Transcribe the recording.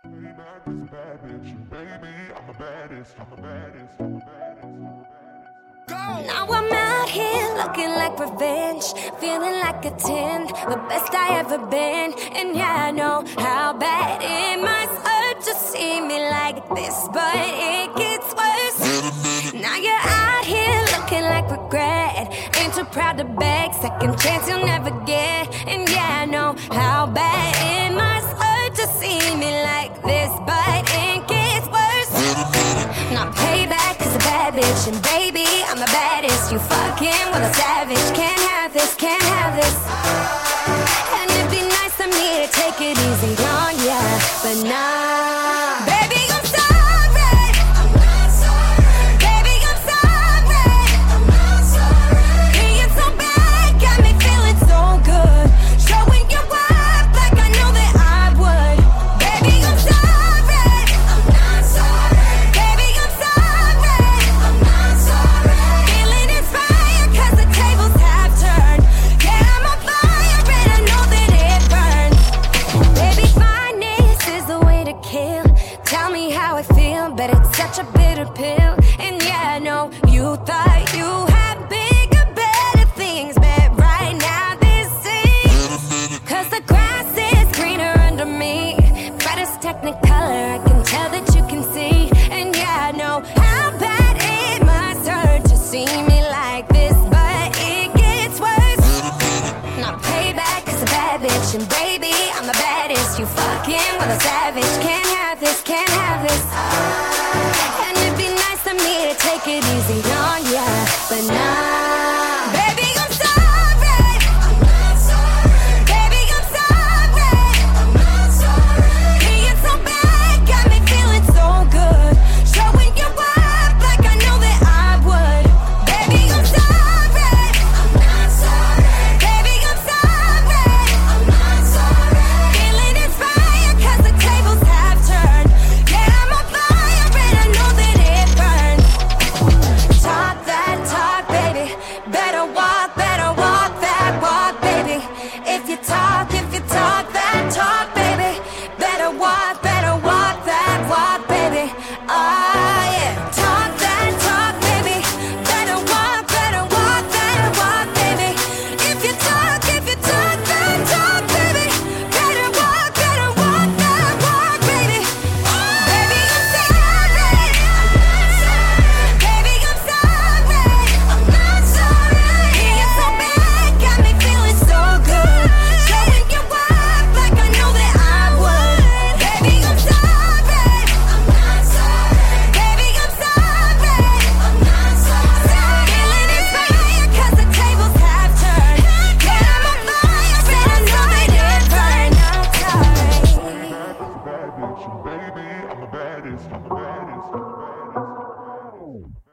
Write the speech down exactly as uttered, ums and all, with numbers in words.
Maybach is a bad bitch, and baby, I'm the baddest, I'm the baddest, I'm the baddest, I'm the baddest. Go! Now I'm out here looking like revenge, feeling like a ten, the best I ever been. And yeah, I know how bad it must hurt to see me like this, but it gets worse. Now you're out here looking like regret, ain't too proud to beg, second chance you'll never get. And yeah, I know how bad it must hurt to see me like this, but it gets worse. Now payback is a bad bitch, and baby, I'm the baddest. You fucking with a savage, can't have this, can't have this. And it'd be nice of me to take it easy on ya, but nah. Baby, I'm sorry, I'm not sorry. Baby, I'm sorry, I'm not sorry. Being so bad got me feeling so good, showing you up like I know that I would. Baby, I'm sorry, I'm not sorry. Baby, I'm sorry, I'm not sorry. Feeling inspired 'cause the tables have turned. Yeah, I'm on fire and I know that it burns. Baby, fineness is the way to kill. Tell me how I feel, but it's such a bitter pill. And yeah, I know you thought you had bigger, better things, but right now this is 'cause the grass is greener under me. Brightest technicolor, I can tell that you can see. And yeah, I know how bad it must hurt to see me like this, but it gets worse. Now payback is a bad bitch, and baby, I'm the baddest. You fucking with a savage, can't have this, can't have this. And it'd be nice of me to take it easy on ya, but nah. Baby, I'm sorry, I'm not sorry. Baby, I'm sorry, I'm not sorry. Being so bad got me feeling so good, showing you up like I know that I would. Baby, I'm sorry, I'm not sorry. Baby, I'm sorry, I'm not sorry. Feeling inspired 'cause the tables have turned. Yeah, I'm on fire and I know that it burns. Talk that talk, baby. Better walk, better walk that walk, baby. If you talk, if you talk that talk, baby. Better walk, better walk that walk, baby. Ah, yeah. Talk that talk, baby. Better walk, better walk that walk, baby. If you talk, if you talk that talk, baby. Better walk, better walk that walk, baby. Baby, I'm sorry, I'm not sorry. Baby, I'm sorry, I'm not sorry. Being so bad got me feeling so good, showing you up like I know that I would. Baby, I'm sorry, I'm not sorry. Baby, I'm sorry, I'm not sorry. Feeling inspired 'cause the tables have turned. Yeah, I'm on fire and I know that it burns. I'm sorry. Maybach is a bad bitch, and baby, I'm the baddest, I'm the baddest, I'm the baddest, I'm the baddest.